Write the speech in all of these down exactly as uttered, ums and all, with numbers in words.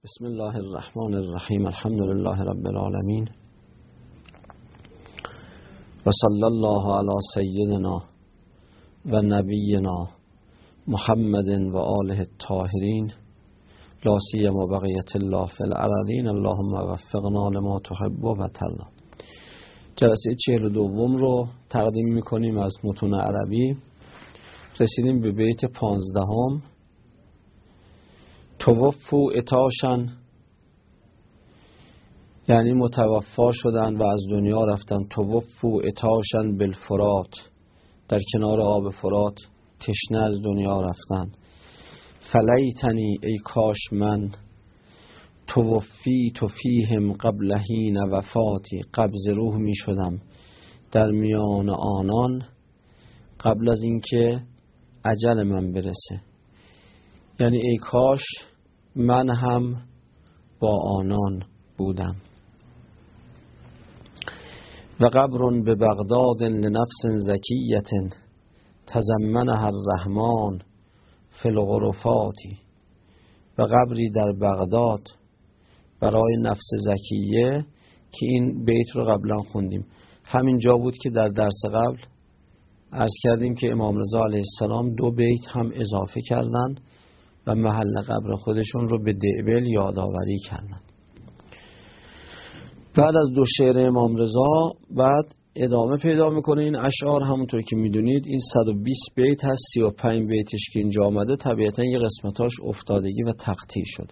بسم الله الرحمن الرحیم. الحمد لله رب العالمین و صلی الله علی سیدنا و نبینا محمد و آله الطاهرین لا سیما بقیة الله فی الارضین. اللهم وفقنا لما تحب و ترضی. جلسه چهل و دوم رو تقدیم میکنیم از متون عربی. رسیدیم به بیت پانزدهم. توفو اتاشن، یعنی متوفا شدن و از دنیا رفتن. توفو اتاشن بالفرات، در کنار آب فرات تشنه از دنیا رفتن. فلیتنی، ای کاش من، توفی تو فیهم قبل حین وفاتی، قبض روح می شدم در میان آنان قبل از اینکه اجل من برسه. یعنی ای کاش من هم با آنان بودم. و قبر به بغداد لنفس زکیت تضمنها الرحمن فی الغرفات. و قبری در بغداد برای نفس زکیه که این بیت رو قبلا خوندیم. همین جا بود که در درس قبل عرض کردیم که امام رضا علیه السلام دو بیت هم اضافه کردن و محل قبر خودشون رو به دعبل یادآوری کردن. بعد از دو شعر امام رضا بعد ادامه پیدا میکنه این اشعار. همونطور که میدونید این صد و بیست بیت هست. سی و پنج بیتش که اینجا آمده طبیعتا یه قسمتاش افتادگی و تقطیع شده.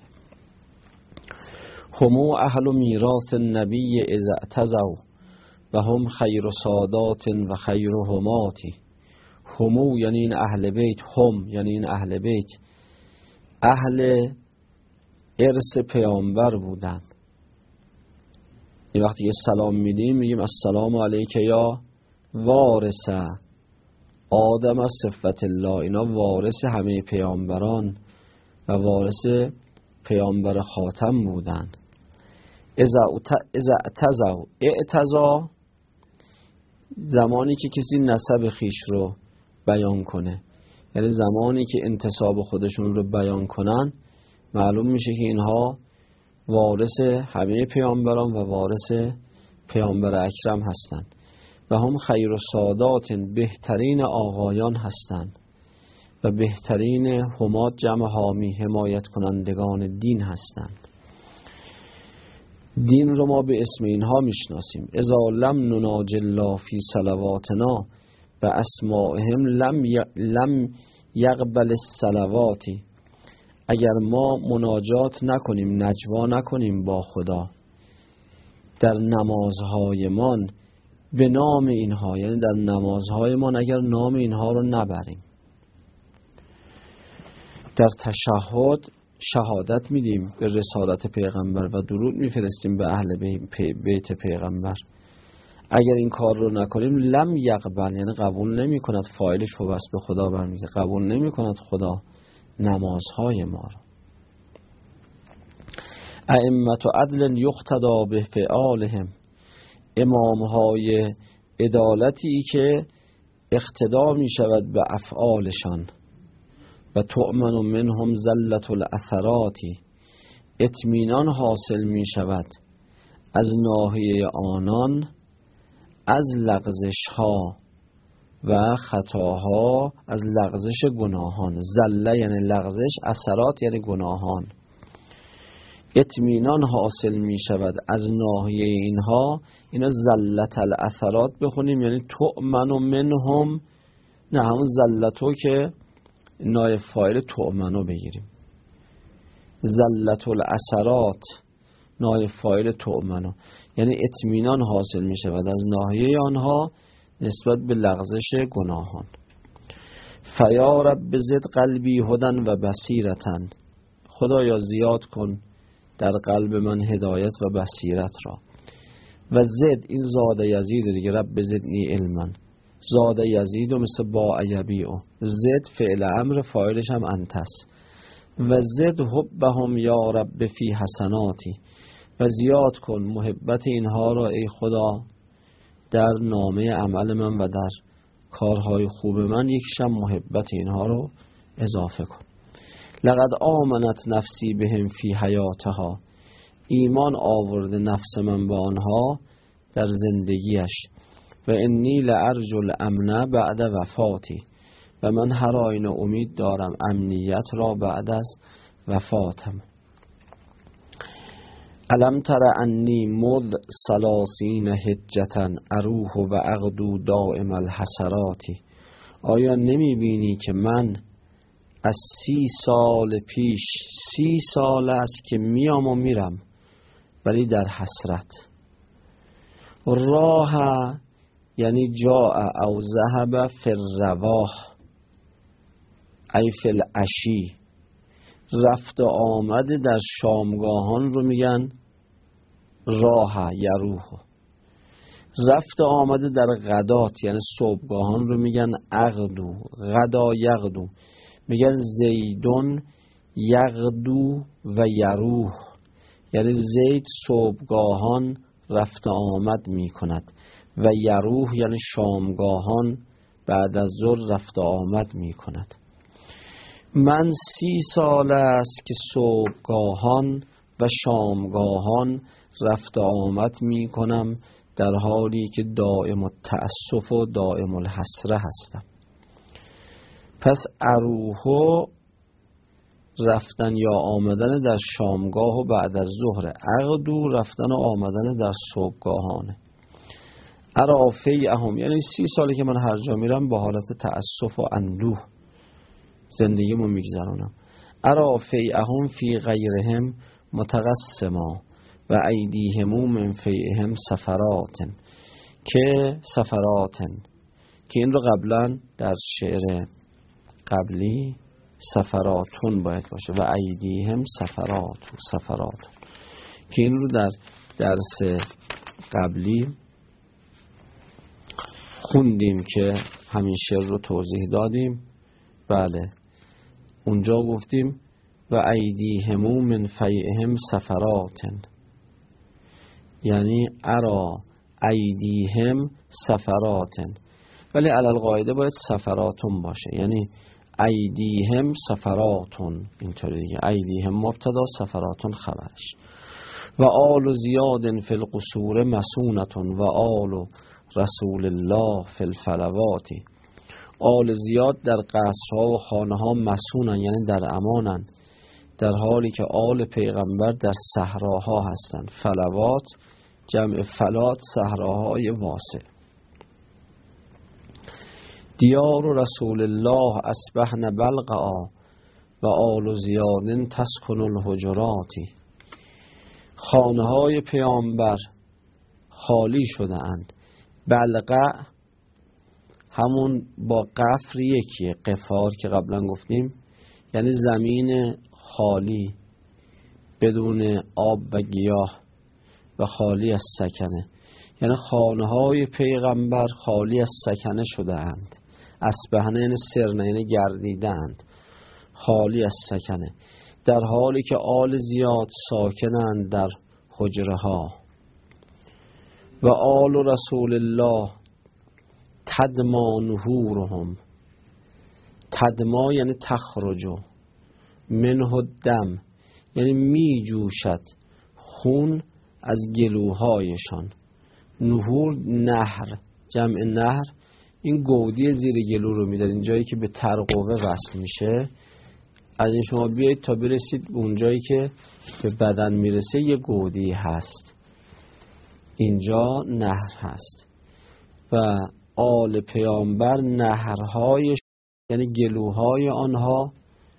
همو اهل میراث النبی اذا اعتزوا و هم خیر سادات و خیر هماتی. همو یعنی این اهل بیت، هم یعنی این اهل بیت اهل ارث پیامبر بودن. این وقتی که سلام میدیم میگیم السلام علیک یا وارث آدم از صفت الله. اینا وارث همه پیامبران و وارث پیامبر خاتم بودن. اذا اعتزوا، اعتزا زمانی که کسی نسب خیش رو بیان کنه، یعنی زمانی که انتساب خودشون رو بیان کنن معلوم میشه که اینها وارث همه پیامبران و وارث پیامبر اکرم هستند. و هم خیر سادات، بهترین آقایان هستند و بهترین همات جمع حامی، حمایت کنندگان دین هستند. دین رو ما به اسم اینها میشناسیم. اذا لم نناجی الله فی صلواتنا و اسمائهم لم لم یقبل الصلواتی. اگر ما مناجات نکنیم، نجوا نکنیم با خدا در نمازهایمان به نام اینها، یعنی در نمازهایمان اگر نام اینها رو نبریم، در تشهد شهادت میدیم به رسالت پیغمبر و درود میفرستیم به اهل بیت پیغمبر، اگر این کار رو نکنیم لم یقبل یعنی قبول نمی کند. فاعلش رو بس به خدا برمیگه. قبول نمی کند خدا نمازهای ما رو. ائمة عدل یقتدا به فعالهم، امامهای عدالتی که اقتدا می شود به افعالشان. و تؤمن منهم زلة الاثراتی، اطمینان حاصل می شود از ناحیه آنان از لغزش ها و خطاها، از لغزش گناهان. زله یعنی لغزش، اثرات یعنی گناهان. اطمینان حاصل می شود از ناحیه اینها. اینا زلت الاثرات بخونیم یعنی تؤمن منهم، نه همون زلتو که نایب فاعل تؤمنو بگیریم. زلت الاثرات نایب فاعل تؤمنو، یعنی اطمینان حاصل می شود از ناحیه آنها نسبت به لغزش گناهان. فیا رب زد قلبی هدن و بصیرتن، خدایا زیاد کن در قلب من هدایت و بصیرت را. و زد این زاد یزید دیگه، رب زدنی علما، زاد یزید و مثل با ایبیعو. زد فعل امر، فاعلش هم انتس. و زد حبهم یا رب فی حسناتی، و زیاد کن محبت اینها را ای خدا در نامه عمل من و در کارهای خوب من، یکیشم محبت اینها رو اضافه کن. لقد آمنت نفسی بهم فی حیاتها، ایمان آورده نفس من با آنها در زندگیش. و انی لارجو الامن بعد وفاتی، و من هر آینه امید دارم امنیت را بعد از وفاتم. الم تر انی مذ ثلاثین حجتا اروح و اغدو دائم الحسراتی، آیا نمی بینی که من از سی سال پیش، سی سال است که میام و میرم ولی در حسرت. راه یعنی جاء او ذهب فی الرواح ای فی العشی، رفت و آمده در شامگاهان رو میگن راه یروح، رفت و آمده در غدات یعنی صبحگاهان رو میگن اغدو، غدا یغدو، میگن زیدون یغدو و یروح، یعنی زید صبحگاهان رفت و آمد میکند و یروح یعنی شامگاهان بعد از ظهر رفت و آمد میکند. من سی سال است که صبحگاهان و شامگاهان رفت و آمد می کنم در حالی که دائم التأسف و دائم الحسره هستم. پس اروحو رفتن یا آمدن در شامگاه و بعد از ظهر، اغدو رفتن و آمدن در صبحگاهانه. ارافی اهم یعنی سی سالی که من هر جا میرم با حالت تأسف و اندوه زندگیمو میگذرونم. ارافی اهم فی غیرهم متقسما و ایدیهمو من فیهم سفراتن، که سفراتن که این رو قبلا در شعر قبلی سفراتون باید باشه و ایدیهم سفرات و سفرات، که این رو در درس قبلی خوندیم که همین شعر رو توضیح دادیم. بله اونجا گفتیم و ایدیهمو من فیهم سفراتن، یعنی ارا ایدیهم سفراتن، ولی علل قاعده باید سفراتون باشه، یعنی ایدیهم سفراتون، اینطوری دیگه، ایدیهم مبتدا سفراتون خبرش. و آل زیاد فی القصور مسونتون و آل رسول الله فی الفلواتی، آل زیاد در قصرها و خانه ها مسونن یعنی در امانن، در حالی که آل پیغمبر در صحراها هستند. فلوات جمع فلات صحراهای واسع. دیار رسول الله اصبحن بلقعا و آل زیاد تسکن الحجراتی، خانه های پیامبر خالی شده اند. بلقع همون با قفر یکیه، قفار که قبلا گفتیم یعنی زمین خالی بدون آب و گیاه و خالی از سکنه، یعنی خانه های پیغمبر خالی از سکنه شده اند. اصبحنه یعنی سرنه یعنی گردیدند، خالی از سکنه، در حالی که آل زیاد ساکنند در حجره ها. و آل رسول الله تدما نهورهم، تدما یعنی تخرجو، منه الدم یعنی می جوشد خون از گلوهایشان. نهور نهر، جمع نهر این گودی زیر گلو رو میداد، این جایی که به ترقوه وصل میشه. از این شما بیایید تا برسید به اون جایی که به بدن میرسه یه گودی هست، اینجا نهر هست. و آل پیامبر نهرهای یعنی گلوهای آنها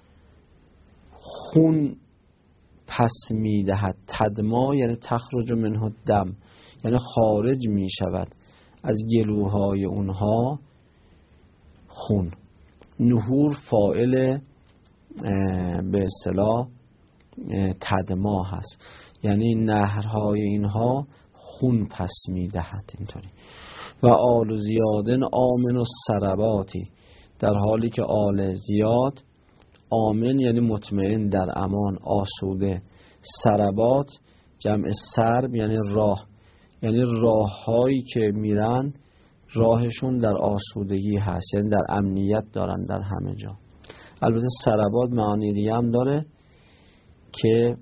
خون پس میدهد. تدما یعنی تخرج منه دم یعنی خارج میشود از گلوهای اونها خون. نهور فاعل به اصطلاح تدما هست، یعنی نهرهای اینها خون پس میدهد اینطوری. و آل زیادن آمن و سرباتی، در حالی که آل زیاد آمن یعنی مطمئن، در امان، آسوده. سربات جمع سرب یعنی راه، یعنی راه هایی که میرن راهشون در آسودگی هست، یعنی در امنیت دارن در همه جا. البته سربات معانی دیگه هم داره که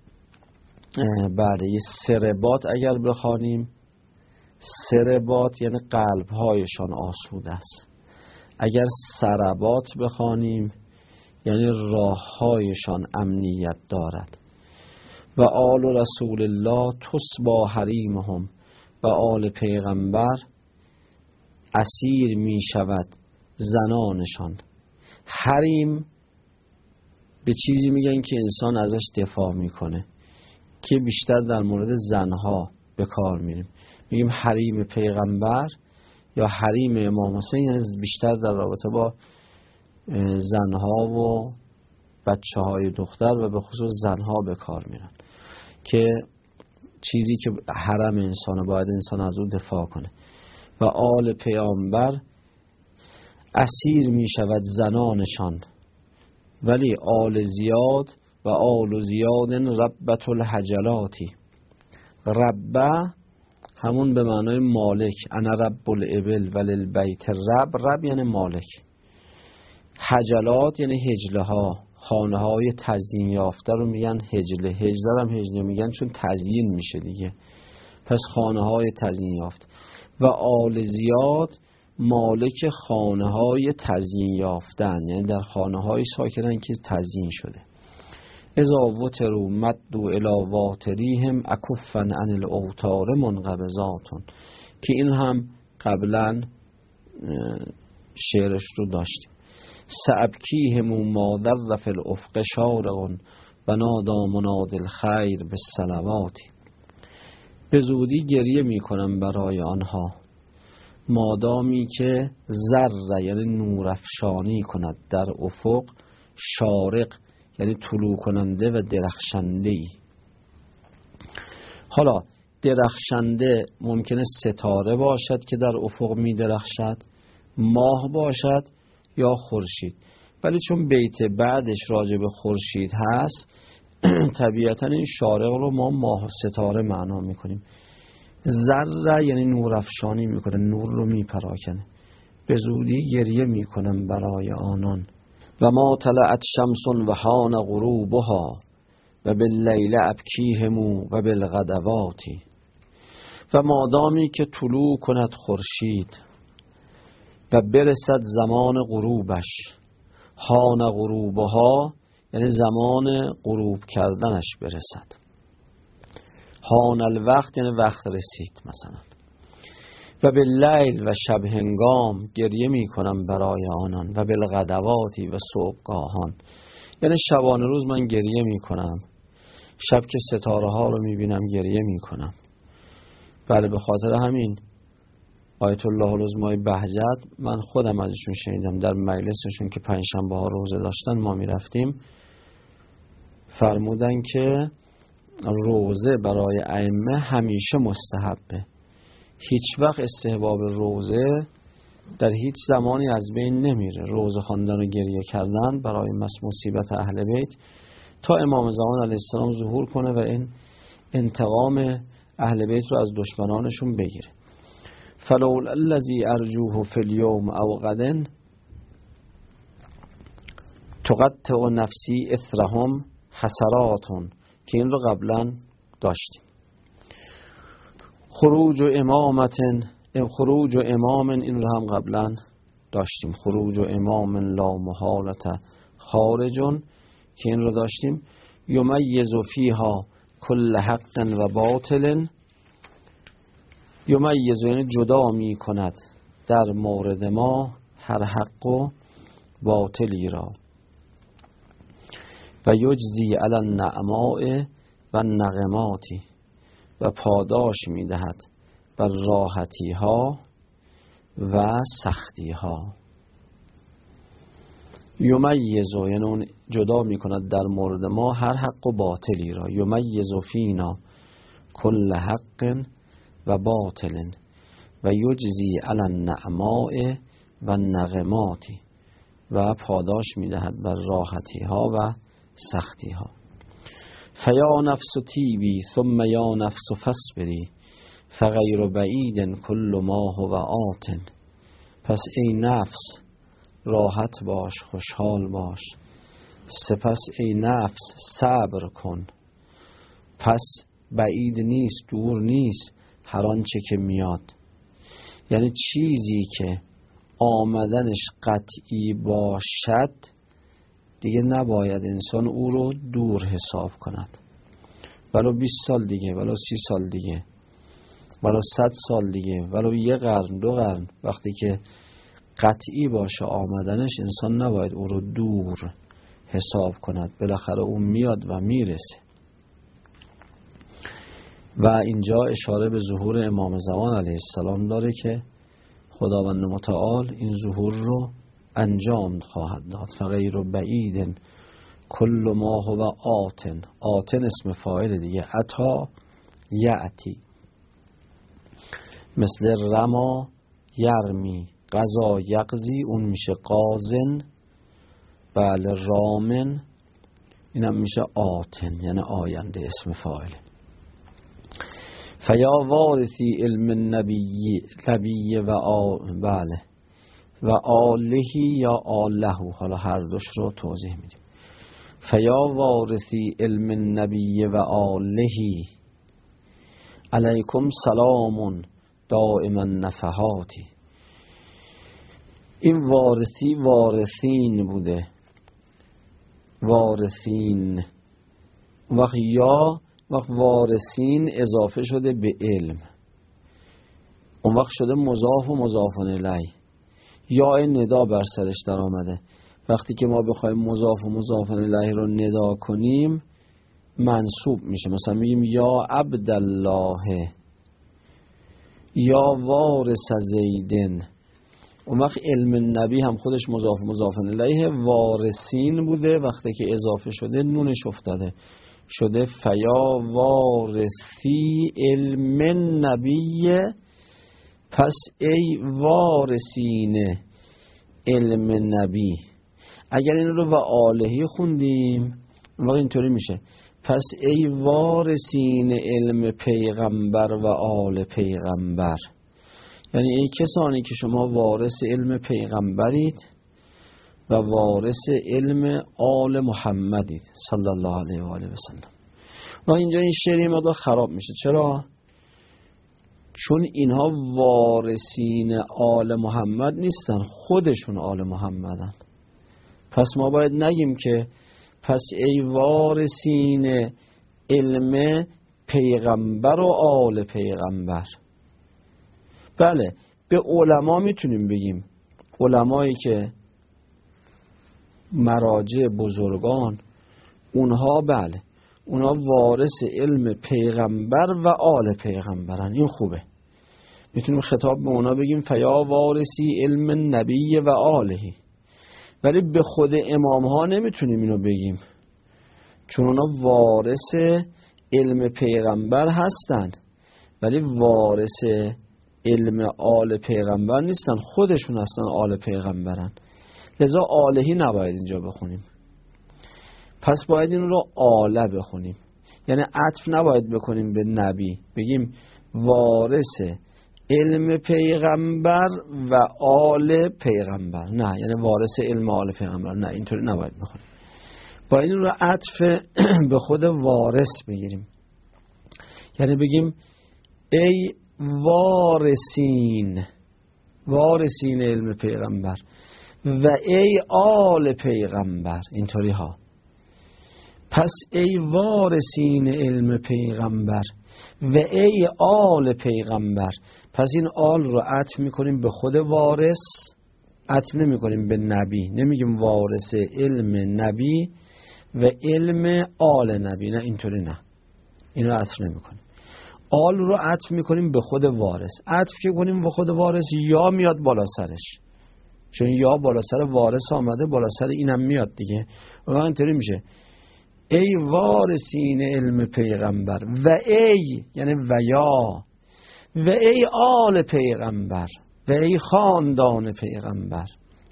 بعد سربات اگر بخوانیم، سربات یعنی قلبهایشان آسوده است. اگر سربات بخوانیم یعنی راههایشان امنیت دارد. و آل رسول الله تسبا حریمهم، و آل پیغمبر اسیر می شود زنانشان. حریم به چیزی میگن که انسان ازش دفاع میکنه که بیشتر در مورد زنها به کار میریم، میگیم حریم پیغمبر یا حریم امام حسین، یعنی بیشتر در رابطه با زنها و بچه های دختر و به خصوص زنها به کار میرن که چیزی که حرم انسانه، باید انسان از اون دفاع کنه. و آل پیامبر اسیر می شود زنانشان، ولی آل زیاد و آل زیاد ربت الحجلاتی. ربه همون به معنای مالک، انا رب الابل وللبیت رب، رب یعنی مالک. حجلات یعنی هجله ها، خانه های تزیین یافته رو میگن هجله. هجله هم هجله میگن چون تزیین میشه دیگه، پس خانه های تزیین یافته. و آل زیاد مالک خانه های تزیین یافتن، یعنی در خانه های ساکنن که تزیین شده. اذا وتروا مدوا الی واتریهم اکفا عن الاوتار منقبضاتون، که این هم قبلا شعرش رو داشتیم. سأبکیهم ما در فی الافق شارق و نادا مناد الخیر بالصلوات. به زودی گریه می کنم برای آنها مادامی که ذره یعنی نورافشانی کند در افق، شارق یعنی طلوع کننده و درخشنده ای. حالا درخشنده ممکنه ستاره باشد که در افق می درخشد، ماه باشد یا خورشید، ولی چون بیت بعدش راجع به خورشید هست طبیعتا این شارق رو ما ماه و ستاره معنا میکنیم. ذره یعنی نورافشانی میکنه، نور رو میپراکنه. به زودی گریه میکنم برای آنان. و ما طلعت شمس و حان غروبها و باللیل ابکیهم و بالغدوات. و مادامی که طلوع کند خورشید و برسد زمان غروبش، حان غروبها یعنی زمان غروب کردنش برسد. حان الوقت یعنی وقت رسید مثلا. و باللیل و شب هنگام گریه می کنم برای آنان. و بالغدواتی و صبحگاهان، یعنی شبان روز من گریه می کنم، شب که ستاره ها رو می بینم گریه می کنم. بله، به خاطر همین آیت الله العظمای بهجت من خودم ازشون شنیدم، در مجلسشون که پنجشنبه ها روزه داشتن ما می رفتیم، فرمودن که روزه برای ائمه همیشه مستحبه. هیچ وقت استحباب روزه در هیچ زمانی از بین نمیره. روزه خواندن و گریه کردن برای مصیبت اهل بیت تا امام زمان علیه السلام ظهور کنه و این انتقام اهل بیت رو از دشمنانشون بگیره. فلول الذی ارجوه فی الیوم او غدن تقطع نفسی اثرهم حسراتون، که این رو قبلا داشتیم. خروج و امامت، خروج و امام این رو هم قبلا داشتیم. خروج و امام لا محالت خارجون، که این رو داشتیم. یمیز فیها کل حق و باطل. یمیز یعنی جدا می کند در مورد ما هر حق و باطلی را. و یجزی علی النعماء و نغماتی، و پاداش می دهد بر راحتی ها و سختی ها. یمیز یعنی اون جدا می کند در مورد ما هر حق و باطلی را. یمیز فینا کل حق و باطل و یجزی علی النعماء و نغماتی، و پاداش می دهد بر راحتی ها و سختی ها. فیا نفس تیبی ثم یا نفس فصبری فغیر بعید کل ما هو آت. پس ای نفس راحت باش، خوشحال باش. سپس ای نفس صبر کن، پس بعید نیست، دور نیست هر آنچه که میاد. یعنی چیزی که آمدنش قطعی باشد دیگه نباید انسان او رو دور حساب کند، ولو بیست سال دیگه، ولو سی سال دیگه، ولو صد سال دیگه، ولو یه قرن دو قرن، وقتی که قطعی باشه آمدنش انسان نباید او رو دور حساب کند. بالاخره اون میاد و میرسه. و اینجا اشاره به ظهور امام زمان علیه السلام داره که خداوند متعال این ظهور رو انجام خواهد داد. فغیر بعید کل ما هو آتن. آتن اسم فاعل دیگه، عطا یعتی، مثل رما یرمی، قضا یقضی، اون میشه قازن. بله، رامن اینم میشه آتن، یعنی آینده، اسم فاعل. فیا وارثی علم نبی نبی و آ... بله و آلهی یا آلهو، حالا هر دوش رو توضیح میدیم. فیا وارثی علم نبی و آلهی علیکم سلام دائما نفحاتی. این وارثی وارثین بوده، وارثین. وقت یا وقت وارثین اضافه شده به علم، اون وقت شده مضاف و مضاف الیه. یا این ندا بر سرش در آمده. وقتی که ما بخوایم مضاف و مضاف الیه رو ندا کنیم منصوب میشه. مثلا میگیم یا عبدالله، یا وارث زیدن. اون وقت علم نبی هم خودش مضاف و مضاف الیه، وارثین بوده. وقتی که اضافه شده نونش افتاده، شده فیا وارثی علم نبی. پس ای وارثین علم نبی. اگر این رو و آلهی خوندیم اون وقت اینطوری میشه پس ای وارثین علم پیغمبر و آل پیغمبر. یعنی ای کسانی که شما وارث علم پیغمبرید و وارث علم آل محمدید صلی الله علیه و آله و سلم. و اینجا این شعری مقدار خراب میشه. چرا؟ چون اینها وارثین آل محمد نیستن، خودشون آل محمدن. پس ما باید نگیم که پس ای وارثین علم پیغمبر و آل پیغمبر. بله، به علما میتونیم بگیم، علمایی که مراجع بزرگان، اونها بله اونها وارث علم پیغمبر و آل پیغمبرن. این خوبه، میتونیم خطاب به اونا بگیم فیا وارثی علم نبی و آلهی. ولی به خود امام ها نمیتونیم اینو بگیم، چون اونا وارث علم پیغمبر هستن ولی وارث علم آل پیغمبر نیستن، خودشون هستن آل پیغمبرن. لذا آلهی نباید اینجا بخونیم، پس باید این رو آله بخونیم. یعنی عطف نباید بکنیم به نبی، بگیم وارث علم پیغمبر و آل پیغمبر. نه، یعنی وارث علم آل پیغمبر، نه، اینطوری نباید بخونیم. باید این رو عطف به خود وارث بگیریم. یعنی بگیم ای وارثین، وارثین علم پیغمبر و ای آل پیغمبر، اینطوری ها. پس ای وارثین علم پیغمبر و ای آل پیغمبر. پس این آل رو عطف میکنیم به خود وارث، عطف نمیکنیم به نبی. نمیگیم وارث علم نبی و علم آل نبی، نه، اینطوری نه، این رو عطف نمیکنیم. آل رو عطف میکنیم به خود وارث. عطف که کنیم به خود وارث یا میاد بالا سرش، چون یا بالا سر وارث آمده، بالا سر اینم میاد دیگه. و اینطوری میشه ای وارثین علم پیغمبر و ای، یعنی و یا، و ای آل پیغمبر و ای خاندان پیغمبر.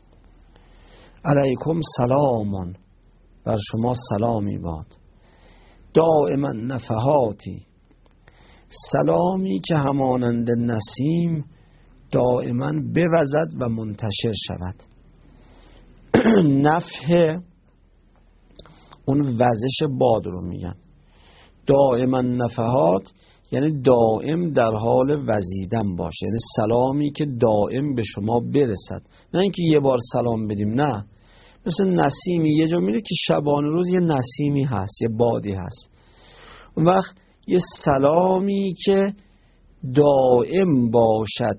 علیکم سلامان، بر شما سلامی باد. دائما نفحاتی، سلامی که همانند نسیم دائما بوزد و منتشر شود. نفح اون وزش باد رو میگن. دائما نفحات یعنی دائم در حال وزیدن باشه، یعنی سلامی که دائم به شما برسد، نه اینکه یه بار سلام بدیم، نه، مثل نسیمی یه جا میره که شبانه روز یه نسیمی هست، یه بادی هست. اون وقت یه سلامی که دائم باشد،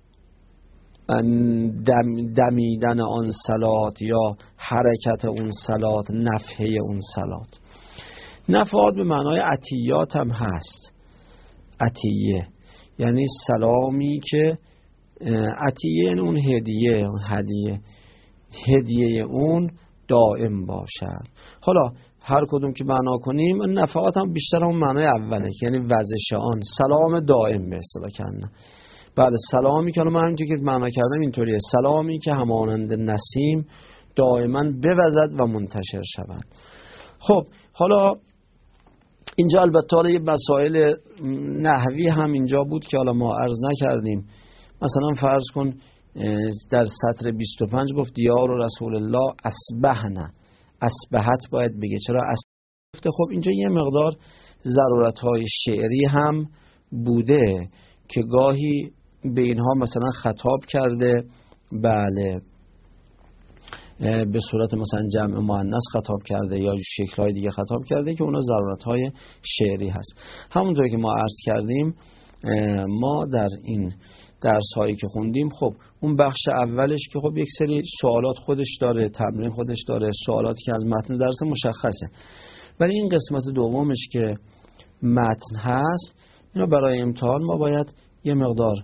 دم دمیدن آن صلات یا حرکت اون صلات، نفحه اون صلات. نفحات به معنای عطیات هم هست. عطیه یعنی سلامی که عطیه یعنی اون هدیه، اون هدیه هدیه اون دائم باشد. حالا هر کدوم که معنا کنیم، نفحات هم بیشتر اون معنای اوله، یعنی وزش آن سلام دائم به اصطلاح کنه. بله، سلامی که من همینطور که معنا کردم اینطوریه، سلامی که همانند نسیم دائما بوزد و منتشر شود. خب حالا اینجا البته حالا یه مسائل نحوی هم اینجا بود که حالا ما عرض نکردیم. مثلا فرض کن در سطر بیست و پنج گفت دیار و رسول الله اصبحنا، اصبحت باید بگه، چرا اصبحت؟ خب اینجا یه مقدار ضرورت‌های شعری هم بوده که گاهی به اینها مثلا خطاب کرده، بله، به صورت مثلا جمع مؤنث خطاب کرده یا شکل‌های دیگه خطاب کرده که اونا ضرورت‌های شعری هست. همونطور که ما عرض کردیم، ما در این درس‌هایی که خوندیم، خب اون بخش اولش که خب یک سری سوالات خودش داره، تمرین خودش داره، سوالاتی که از متن درس مشخصه، ولی این قسمت دومش که متن هست، اینا برای امتحان ما باید یه مقدار،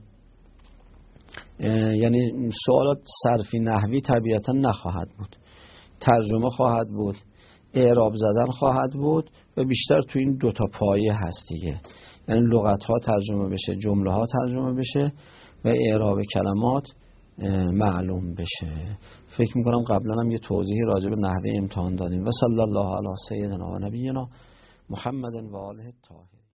یعنی سوالات صرفی نحوی طبیعتا نخواهد بود، ترجمه خواهد بود، اعراب زدن خواهد بود و بیشتر تو این دوتا پایه هست دیگه، یعنی لغت ها ترجمه بشه، جمله ها ترجمه بشه و اعراب کلمات معلوم بشه. فکر میکنم قبلا هم یه توضیحی راجع به نحوه امتحان دادیم. و صلی الله علی سیدنا و نبینا محمد و آله الطاهرین.